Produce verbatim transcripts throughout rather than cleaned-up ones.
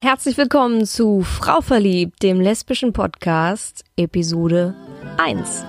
Herzlich willkommen zu Frau verliebt, dem lesbischen Podcast, Episode eins.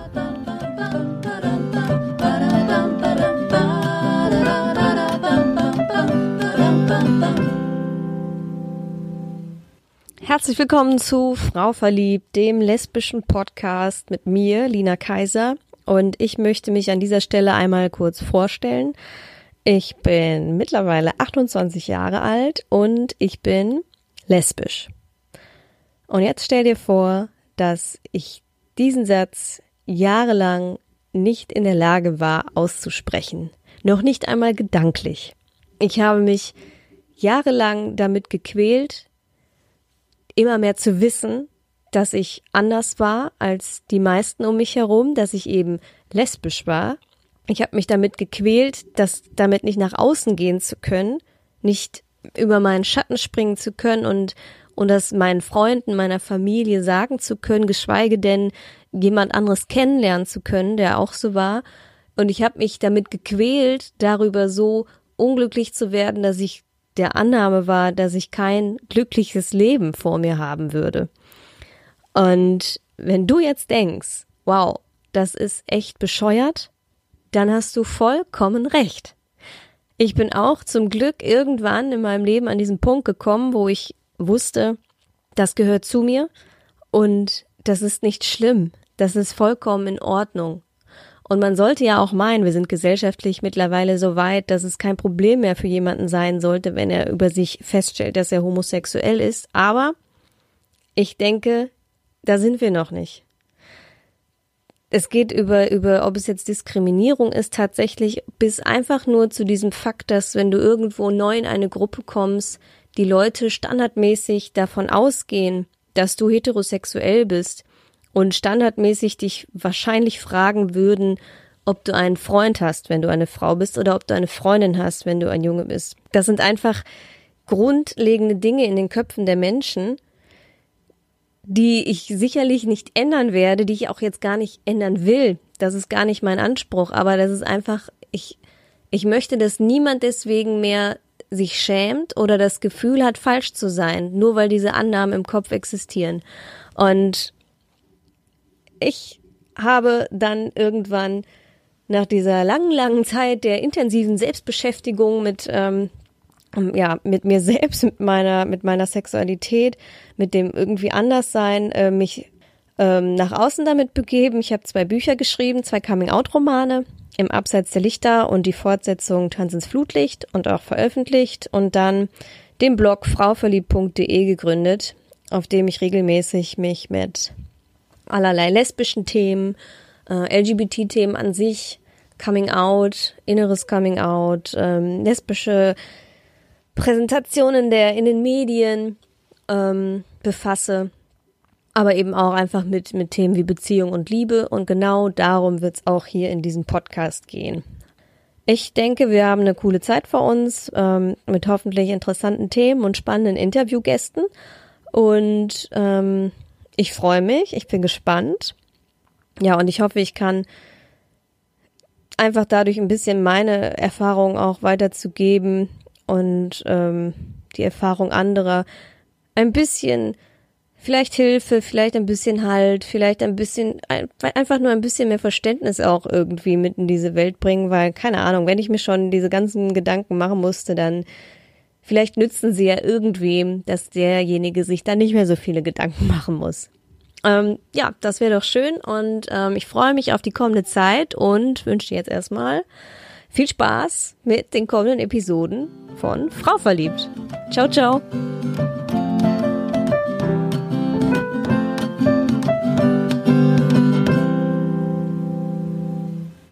Herzlich willkommen zu Frau verliebt, dem lesbischen Podcast mit mir, Lina Kaiser. Und ich möchte mich an dieser Stelle einmal kurz vorstellen. Ich bin mittlerweile achtundzwanzig Jahre alt und ich bin lesbisch. Und jetzt stell dir vor, dass ich diesen Satz jahrelang nicht in der Lage war auszusprechen. Noch nicht einmal gedanklich. Ich habe mich jahrelang damit gequält, immer mehr zu wissen, dass ich anders war als die meisten um mich herum, dass ich eben lesbisch war. Ich habe mich damit gequält, das damit nicht nach außen gehen zu können, nicht über meinen Schatten springen zu können und und das meinen Freunden, meiner Familie sagen zu können, geschweige denn jemand anderes kennenlernen zu können, der auch so war. Und ich habe mich damit gequält, darüber so unglücklich zu werden, dass ich der Annahme war, dass ich kein glückliches Leben vor mir haben würde. Und wenn du jetzt denkst, wow, das ist echt bescheuert, dann hast du vollkommen recht. Ich bin auch zum Glück irgendwann in meinem Leben an diesen Punkt gekommen, wo ich wusste, das gehört zu mir und das ist nicht schlimm, das ist vollkommen in Ordnung. Und man sollte ja auch meinen, wir sind gesellschaftlich mittlerweile so weit, dass es kein Problem mehr für jemanden sein sollte, wenn er über sich feststellt, dass er homosexuell ist. Aber ich denke, da sind wir noch nicht. Es geht über, über, ob es jetzt Diskriminierung ist, tatsächlich bis einfach nur zu diesem Fakt, dass wenn du irgendwo neu in eine Gruppe kommst, die Leute standardmäßig davon ausgehen, dass du heterosexuell bist und standardmäßig dich wahrscheinlich fragen würden, ob du einen Freund hast, wenn du eine Frau bist, oder ob du eine Freundin hast, wenn du ein Junge bist. Das sind einfach grundlegende Dinge in den Köpfen der Menschen, die ich sicherlich nicht ändern werde, die ich auch jetzt gar nicht ändern will. Das ist gar nicht mein Anspruch, aber das ist einfach, ich, ich möchte, dass niemand deswegen mehr sich schämt oder das Gefühl hat, falsch zu sein, nur weil diese Annahmen im Kopf existieren. Und ich habe dann irgendwann nach dieser langen, langen Zeit der intensiven Selbstbeschäftigung mit ähm, ja, mit mir selbst, mit meiner, mit meiner Sexualität, mit dem irgendwie Anderssein, äh, mich ähm, nach außen damit begeben. Ich habe zwei Bücher geschrieben, zwei Coming-out-Romane, Im Abseits der Lichter und die Fortsetzung Tanz ins Flutlicht und auch veröffentlicht und dann den Blog frauverliebt punkt de gegründet, auf dem ich regelmäßig mich mit allerlei lesbischen Themen, äh, L G B T-Themen an sich, Coming-out, inneres Coming-out, ähm, lesbische Präsentationen der in den Medien ähm, befasse, aber eben auch einfach mit mit Themen wie Beziehung und Liebe, und genau darum wird es auch hier in diesem Podcast gehen. Ich denke, wir haben eine coole Zeit vor uns ähm, mit hoffentlich interessanten Themen und spannenden Interviewgästen, und ähm, ich freue mich, ich bin gespannt. Ja, und ich hoffe, ich kann einfach dadurch ein bisschen meine Erfahrungen auch weiterzugeben und ähm, die Erfahrung anderer ein bisschen, vielleicht Hilfe, vielleicht ein bisschen Halt, vielleicht ein bisschen, ein, einfach nur ein bisschen mehr Verständnis auch irgendwie mit in diese Welt bringen, weil, keine Ahnung, wenn ich mir schon diese ganzen Gedanken machen musste, dann vielleicht nützen sie ja irgendwem, dass derjenige sich dann nicht mehr so viele Gedanken machen muss. Ähm, ja, das wäre doch schön, und ähm, ich freue mich auf die kommende Zeit und wünsche dir jetzt erstmal viel Spaß mit den kommenden Episoden von Frau verliebt. Ciao, ciao.